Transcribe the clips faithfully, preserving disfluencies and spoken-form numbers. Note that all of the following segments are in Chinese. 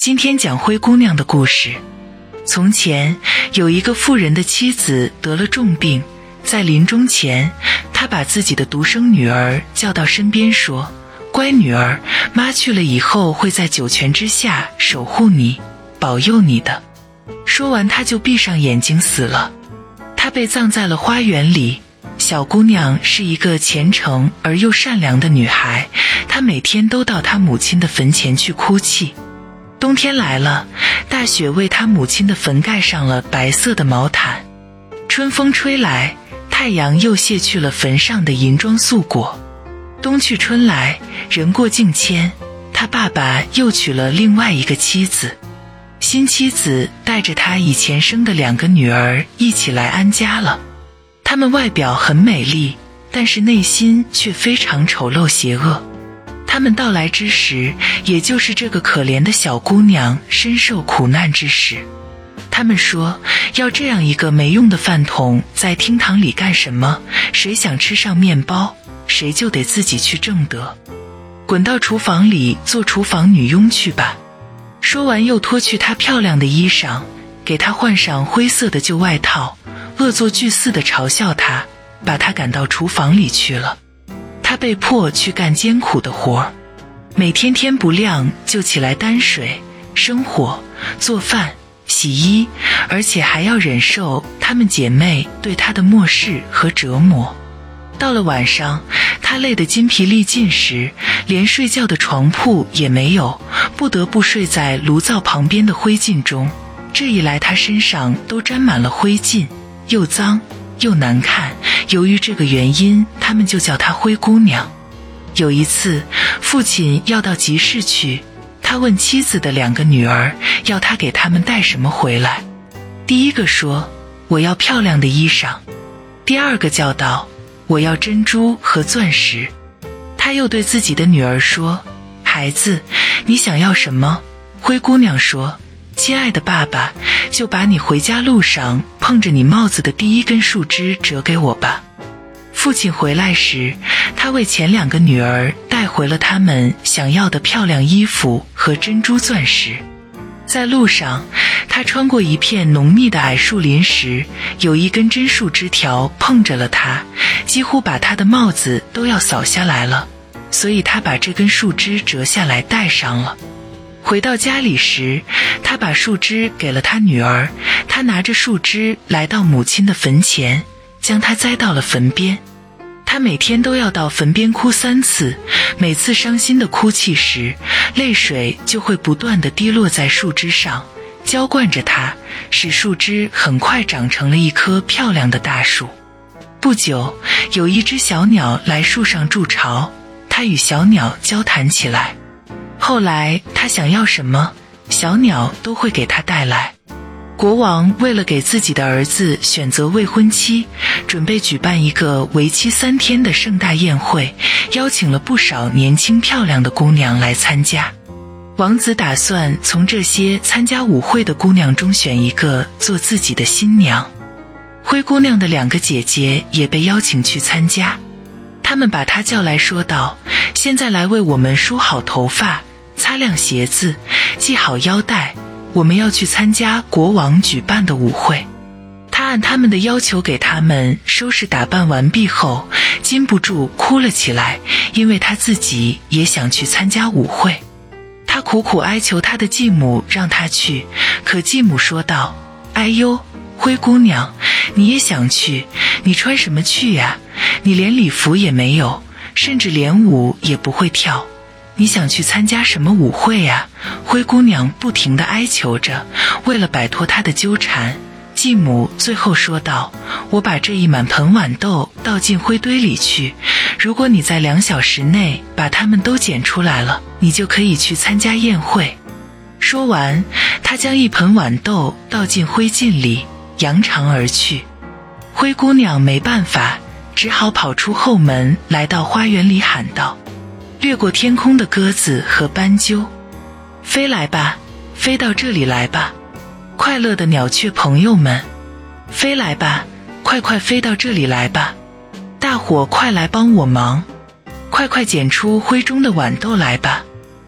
今天讲灰姑娘的故事。从前有一个富人的妻子得了重病，在临终前，他把自己的独生女儿叫到身边说：乖女儿，妈去了以后会在九泉之下守护你，保佑你的。说完他就闭上眼睛死了。她被葬在了花园里。小姑娘是一个虔诚而又善良的女孩，她每天都到她母亲的坟前去哭泣。冬天来了，大雪为她母亲的坟盖上了白色的毛毯。春风吹来，太阳又卸去了坟上的银装素裹。冬去春来，人过境迁，他爸爸又娶了另外一个妻子。新妻子带着他以前生的两个女儿一起来安家了。她们外表很美丽，但是内心却非常丑陋邪恶。他们到来之时，也就是这个可怜的小姑娘深受苦难之时。他们说，要这样一个没用的饭桶在厅堂里干什么？谁想吃上面包，谁就得自己去挣得。滚到厨房里做厨房女佣去吧。说完又脱去她漂亮的衣裳，给她换上灰色的旧外套，恶作剧似的嘲笑她，把她赶到厨房里去了。她被迫去干艰苦的活，每天天不亮就起来担水、生火、做饭、洗衣，而且还要忍受她们姐妹对她的漠视和折磨。到了晚上，她累得筋疲力尽时，连睡觉的床铺也没有，不得不睡在炉灶旁边的灰烬中。这一来，她身上都沾满了灰烬，又脏又难看。由于这个原因，他们就叫她灰姑娘。有一次，父亲要到集市去，他问妻子的两个女儿，要他给他们带什么回来。第一个说：我要漂亮的衣裳。第二个叫道：我要珍珠和钻石。他又对自己的女儿说：孩子，你想要什么？灰姑娘说：亲爱的爸爸，就把你回家路上碰着你帽子的第一根树枝折给我吧。父亲回来时，他为前两个女儿带回了他们想要的漂亮衣服和珍珠钻石。在路上，他穿过一片浓密的矮树林时，有一根针树枝条碰着了他，几乎把他的帽子都要扫下来了，所以他把这根树枝折下来戴上了。回到家里时，他把树枝给了他女儿，他拿着树枝来到母亲的坟前，将它栽到了坟边。他每天都要到坟边哭三次，每次伤心的哭泣时，泪水就会不断地滴落在树枝上，浇灌着它，使树枝很快长成了一棵漂亮的大树。不久，有一只小鸟来树上筑巢，他与小鸟交谈起来。后来他想要什么，小鸟都会给他带来。国王为了给自己的儿子选择未婚妻，准备举办一个为期三天的盛大宴会，邀请了不少年轻漂亮的姑娘来参加。王子打算从这些参加舞会的姑娘中选一个做自己的新娘。灰姑娘的两个姐姐也被邀请去参加。她们把她叫来说道：现在来为我们梳好头发，擦亮鞋子，系好腰带，我们要去参加国王举办的舞会。他按他们的要求给他们收拾打扮完毕后，禁不住哭了起来，因为他自己也想去参加舞会。他苦苦哀求他的继母让他去，可继母说道：哎呦，灰姑娘，你也想去？你穿什么去呀？你连礼服也没有，甚至连舞也不会跳。你想去参加什么舞会呀？灰姑娘不停地哀求着。为了摆脱她的纠缠，继母最后说道：我把这一满盆豌豆倒进灰堆里去，如果你在两小时内把它们都捡出来了，你就可以去参加宴会。说完，她将一盆豌豆倒进灰烬里，扬长而去。灰姑娘没办法，只好跑出后门，来到花园里喊道：掠过天空的鸽子和斑鸠，飞来吧，飞到这里来吧，快乐的鸟雀朋友们，飞来吧，快快飞到这里来吧，大伙快来帮我忙，快快捡出灰中的豌豆来吧。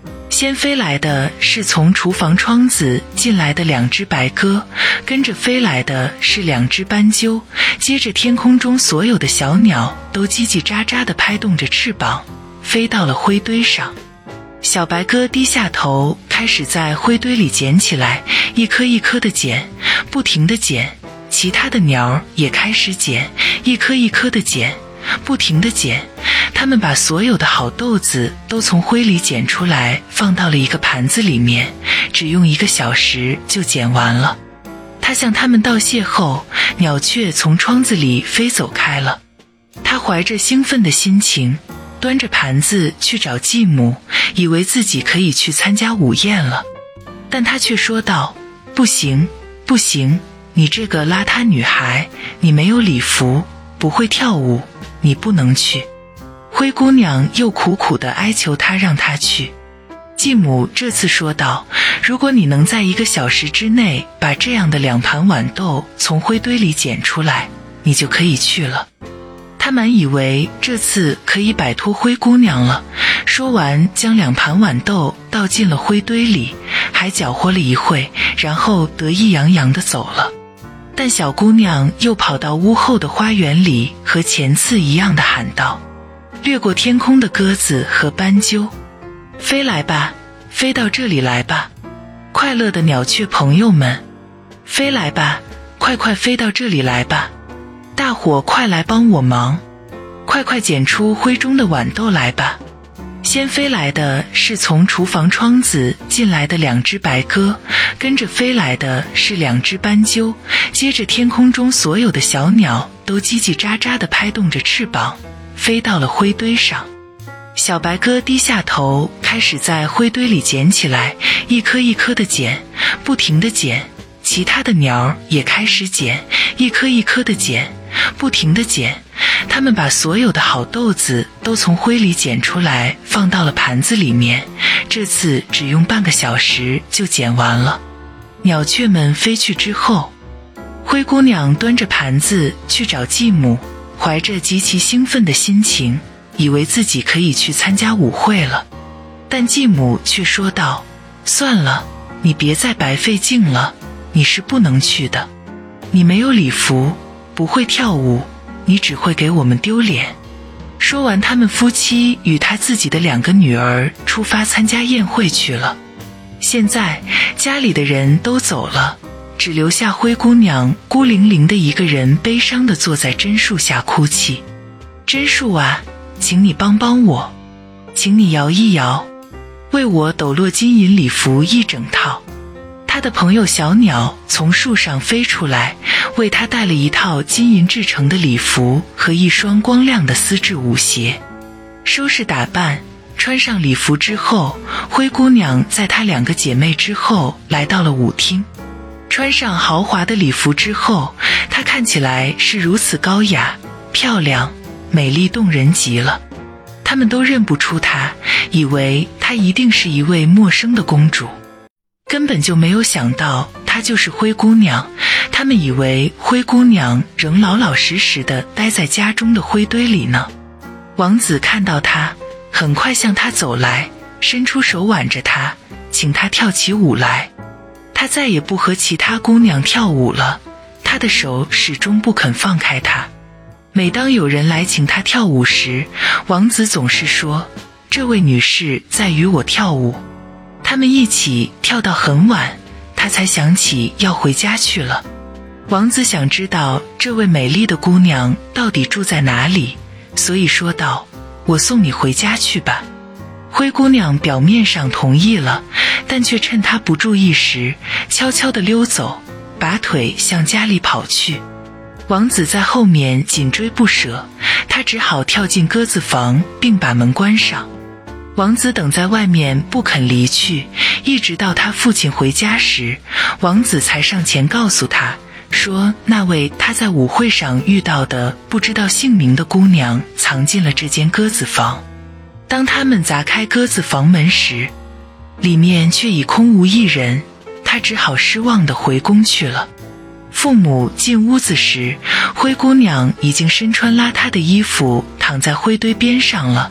先飞来的是从厨房窗子进来的两只白鸽，跟着飞来的是两只斑鸠，接着天空中所有的小鸟都叽叽喳喳地拍动着翅膀，飞到了灰堆上。小白鸽低下头，开始在灰堆里捡起来，一颗一颗地捡，不停地捡。其他的鸟也开始捡，一颗一颗地捡，不停地捡。它们把所有的好豆子都从灰里捡出来，放到了一个盘子里面，只用一个小时就捡完了。他向它们道谢后，鸟雀从窗子里飞走开了。他怀着兴奋的心情，端着盘子去找继母，以为自己可以去参加午宴了。但他却说道：不行，不行，你这个邋遢女孩，你没有礼服，不会跳舞，你不能去。灰姑娘又苦苦地哀求他让她去。继母这次说道：如果你能在一个小时之内把这样的两盘豌豆从灰堆里捡出来，你就可以去了。他满以为这次可以摆脱灰姑娘了，说完将两盘豌豆倒进了灰堆里，还搅和了一会，然后得意洋洋地走了。但小姑娘又跑到屋后的花园里，和前次一样地喊道：掠过天空的鸽子和斑鸠，飞来吧，飞到这里来吧，快乐的鸟雀朋友们，飞来吧，快快飞到这里来吧，大伙快来帮我忙，快快捡出灰中的豌豆来吧。先飞来的是从厨房窗子进来的两只白鸽，跟着飞来的是两只斑鸠，接着天空中所有的小鸟都叽叽喳喳地拍动着翅膀，飞到了灰堆上。小白鸽低下头，开始在灰堆里捡起来，一颗一颗地捡，不停地捡。其他的鸟也开始捡，一颗一颗地捡，不停地捡。它们把所有的好豆子都从灰里捡出来，放到了盘子里面，这次只用半个小时就捡完了。鸟雀们飞去之后，灰姑娘端着盘子去找继母，怀着极其兴奋的心情，以为自己可以去参加舞会了。但继母却说道：算了，你别再白费劲了，你是不能去的，你没有礼服，不会跳舞，你只会给我们丢脸。说完，他们夫妻与他自己的两个女儿出发参加宴会去了。现在家里的人都走了，只留下灰姑娘孤零零的一个人，悲伤地坐在榛树下哭泣。榛树啊，请你帮帮我，请你摇一摇，为我抖落金银礼服一整套。他的朋友小鸟从树上飞出来，为他带了一套金银制成的礼服和一双光亮的丝质舞鞋。收拾打扮，穿上礼服之后，灰姑娘在她两个姐妹之后来到了舞厅。穿上豪华的礼服之后，她看起来是如此高雅、漂亮、美丽动人极了。他们都认不出她，以为她一定是一位陌生的公主。根本就没有想到她就是灰姑娘，他们以为灰姑娘仍老老实实地待在家中的灰堆里呢。王子看到她，很快向她走来，伸出手挽着她，请她跳起舞来。她再也不和其他姑娘跳舞了，她的手始终不肯放开她。每当有人来请她跳舞时，王子总是说：这位女士在与我跳舞。他们一起跳到很晚，他才想起要回家去了。王子想知道这位美丽的姑娘到底住在哪里，所以说道：我送你回家去吧。灰姑娘表面上同意了，但却趁他不注意时悄悄地溜走，拔腿向家里跑去。王子在后面紧追不舍，他只好跳进鸽子房并把门关上。王子等在外面不肯离去，一直到他父亲回家时，王子才上前告诉他，说那位他在舞会上遇到的不知道姓名的姑娘藏进了这间鸽子房。当他们砸开鸽子房门时，里面却已空无一人，他只好失望地回宫去了。父母进屋子时，灰姑娘已经身穿邋遢的衣服躺在灰堆边上了，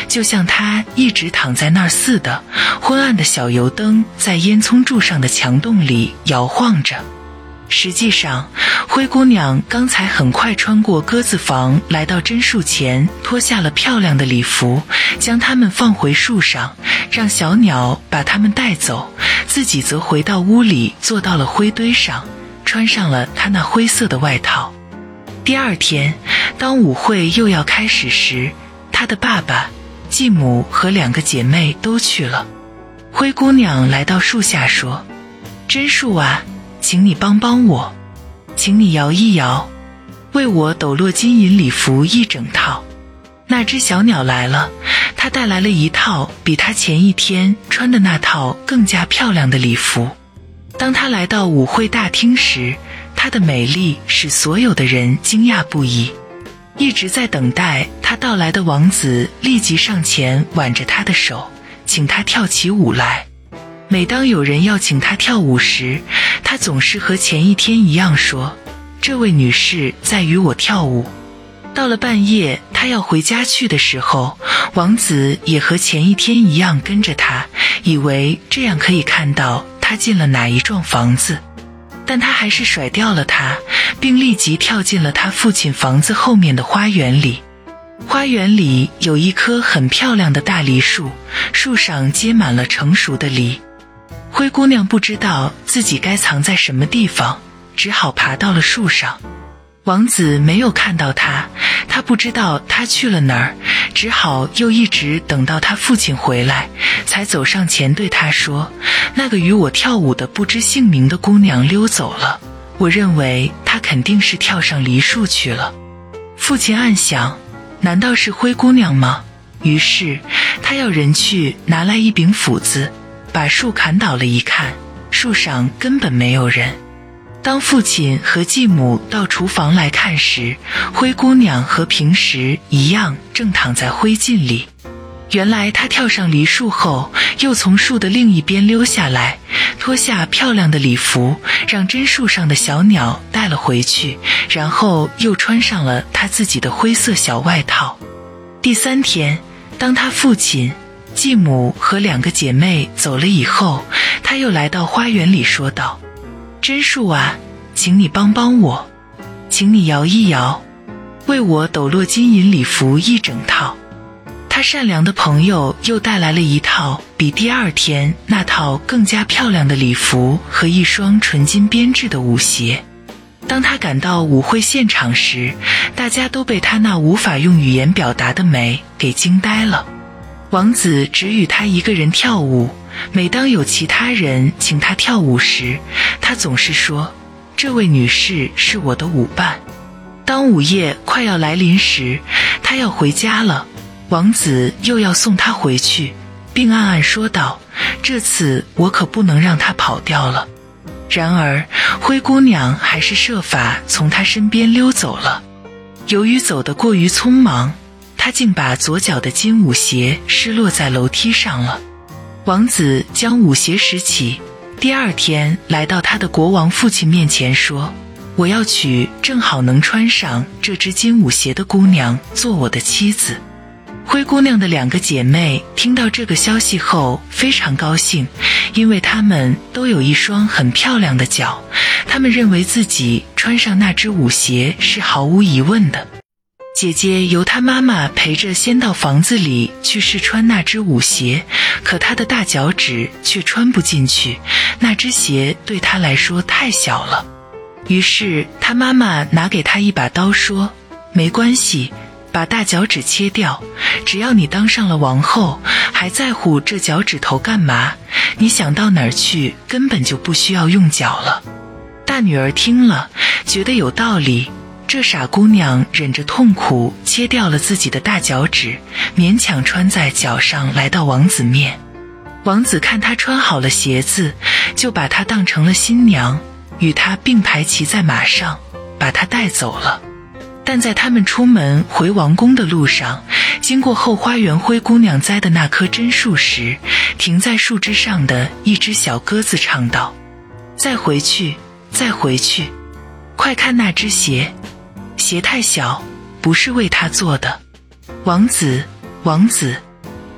就像他一直躺在那儿似的。昏暗的小油灯在烟囱柱上的墙洞里摇晃着。实际上，灰姑娘刚才很快穿过鸽子房，来到榛树前，脱下了漂亮的礼服，将它们放回树上，让小鸟把它们带走，自己则回到屋里，坐到了灰堆上，穿上了她那灰色的外套。第二天，当舞会又要开始时，她的爸爸、继母和两个姐妹都去了。灰姑娘来到树下说：“榛树啊，请你帮帮我，请你摇一摇，为我抖落金银礼服一整套。”那只小鸟来了，它带来了一套比它前一天穿的那套更加漂亮的礼服。当它来到舞会大厅时，它的美丽使所有的人惊讶不已。一直在等待它到来的王子立即上前挽着她的手，请她跳起舞来。每当有人要请她跳舞时，她总是和前一天一样说：“这位女士在与我跳舞。”到了半夜，她要回家去的时候，王子也和前一天一样跟着她，以为这样可以看到她进了哪一幢房子。但他还是甩掉了她，并立即跳进了他父亲房子后面的花园里。花园里有一棵很漂亮的大梨树，树上结满了成熟的梨。灰姑娘不知道自己该藏在什么地方，只好爬到了树上。王子没有看到她，他不知道她去了哪儿，只好又一直等到他父亲回来，才走上前对他说：“那个与我跳舞的不知姓名的姑娘溜走了，我认为她肯定是跳上梨树去了。”父亲暗想，难道是灰姑娘吗？于是他要人去拿来一柄斧子，把树砍倒了，一看，树上根本没有人。当父亲和继母到厨房来看时，灰姑娘和平时一样正躺在灰烬里。原来她跳上梨树后，又从树的另一边溜下来，脱下漂亮的礼服，让榛树上的小鸟带了回去，然后又穿上了她自己的灰色小外套。第三天，当她父亲、继母和两个姐妹走了以后，她又来到花园里说道：“榛树啊，请你帮帮我，请你摇一摇，为我抖落金银礼服一整套。”他善良的朋友又带来了一套比第二天那套更加漂亮的礼服和一双纯金编制的舞鞋。当他赶到舞会现场时，大家都被他那无法用语言表达的美给惊呆了。王子只与他一个人跳舞，每当有其他人请他跳舞时，他总是说：“这位女士是我的舞伴。”当午夜快要来临时，他要回家了，王子又要送他回去，并暗暗说道：“这次我可不能让他跑掉了。”然而灰姑娘还是设法从他身边溜走了。由于走得过于匆忙，他竟把左脚的金舞鞋失落在楼梯上了。王子将舞鞋拾起，第二天来到他的国王父亲面前说：“我要娶正好能穿上这只金舞鞋的姑娘做我的妻子。”灰姑娘的两个姐妹听到这个消息后非常高兴，因为她们都有一双很漂亮的脚，她们认为自己穿上那只舞鞋是毫无疑问的。姐姐由她妈妈陪着先到房子里去试穿那只舞鞋，可她的大脚趾却穿不进去，那只鞋对她来说太小了。于是她妈妈拿给她一把刀说：“没关系，把大脚趾切掉，只要你当上了王后，还在乎这脚趾头干嘛？你想到哪儿去，根本就不需要用脚了。”大女儿听了，觉得有道理，这傻姑娘忍着痛苦切掉了自己的大脚趾，勉强穿在脚上来到王子面。王子看她穿好了鞋子，就把她当成了新娘，与她并排骑在马上，把她带走了。但在他们出门回王宫的路上，经过后花园灰姑娘栽的那棵榛树时，停在树枝上的一只小鸽子唱道：“再回去，再回去，快看那只鞋，鞋太小，不是为它做的。王子，王子，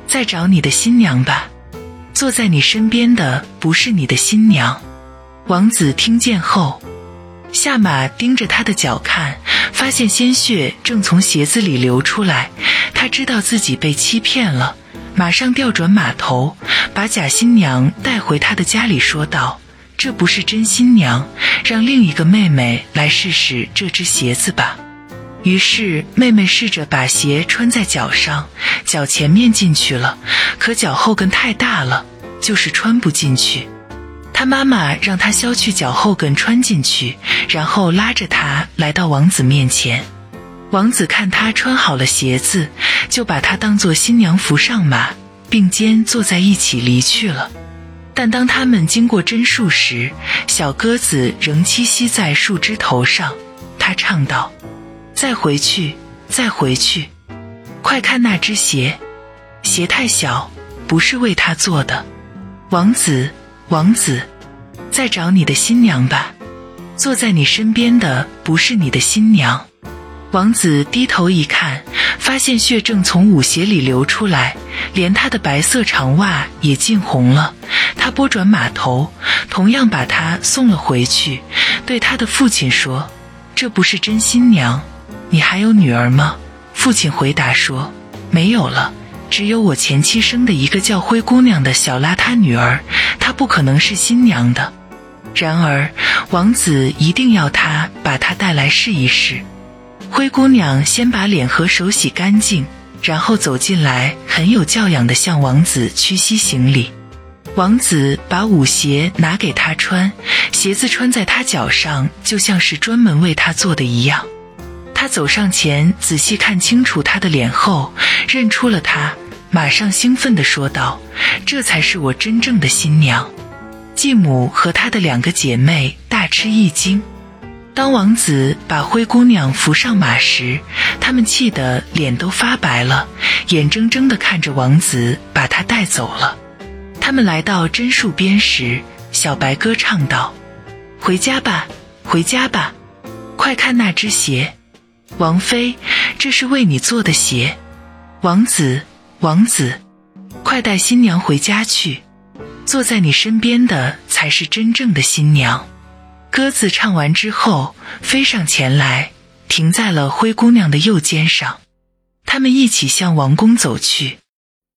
再找你的新娘吧，坐在你身边的不是你的新娘。”王子听见后，下马盯着他的脚看，发现鲜血正从鞋子里流出来，他知道自己被欺骗了，马上调转马头，把假新娘带回他的家里，说道：“这不是真新娘，让另一个妹妹来试试这只鞋子吧。”于是妹妹试着把鞋穿在脚上，脚前面进去了，可脚后跟太大了，就是穿不进去。他妈妈让他削去脚后跟穿进去，然后拉着他来到王子面前。王子看他穿好了鞋子，就把他当作新娘扶上马，并肩坐在一起离去了。但当他们经过榛树时，小鸽子仍栖息在树枝头上，他唱道：“再回去，再回去，快看那只鞋，鞋太小，不是为他做的。王子，王子，再找你的新娘吧，坐在你身边的不是你的新娘。”王子低头一看，发现血正从舞鞋里流出来，连他的白色长袜也浸红了。他拨转马头，同样把他送了回去，对他的父亲说：“这不是真新娘，你还有女儿吗？”父亲回答说：“没有了，只有我前妻生的一个叫灰姑娘的小邋遢女儿，她不可能是新娘的。”然而王子一定要他把她带来试一试。灰姑娘先把脸和手洗干净，然后走进来，很有教养地向王子屈膝行礼。王子把舞鞋拿给她穿，鞋子穿在她脚上，就像是专门为她做的一样。他走上前，仔细看清楚她的脸后，认出了她，马上兴奋地说道：“这才是我真正的新娘。”继母和她的两个姐妹大吃一惊。当王子把灰姑娘扶上马时，他们气得脸都发白了，眼睁睁地看着王子把她带走了。他们来到榛树边时，小白鸽唱道：“回家吧，回家吧，快看那只鞋，王妃，这是为你做的鞋。王子，王子，快带新娘回家去，坐在你身边的才是真正的新娘。”鸽子唱完之后，飞上前来，停在了灰姑娘的右肩上。他们一起向王宫走去。